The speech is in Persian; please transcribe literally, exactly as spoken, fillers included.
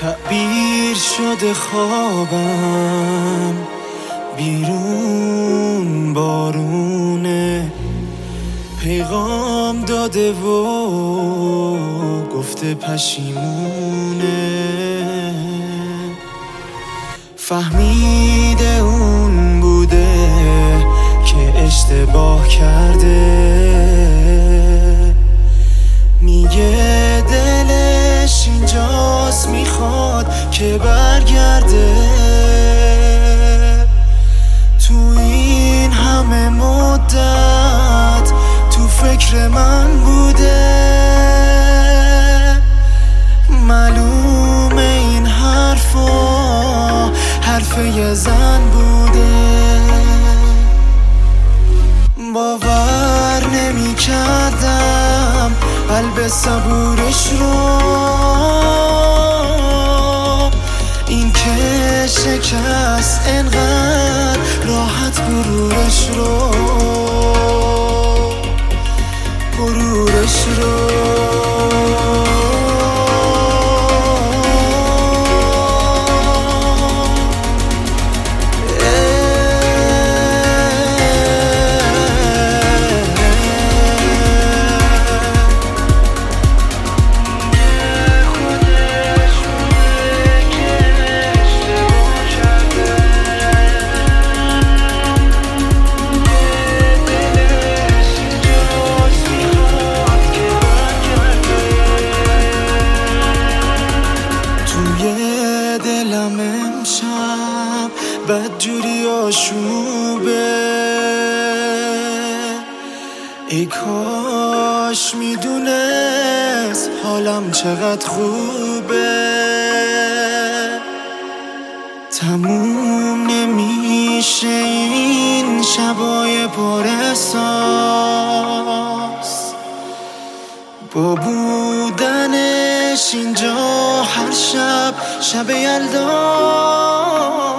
تعبیر شده خوابم، بیرون بارونه، پیغام داده و گفته پشیمونه. فهمیده اون بوده که اشتباه کرده، میگه دلش اینجاست، میخواد که برگرده. تو این همه مدت تو فکر من بوده، معلومه این حرفا حرف یه زن بوده. باور نمی کردم قلب صبورش رو، این که شکست انقدر راحت غرورش رو، غرورش رو. دلم امشب بدجوری آشوبه، ای کاش میدونست حالم چقدر خوبه. تموم نمیشه این شبای پر احساس، با بودنش اینجا هر شب شب یلدا.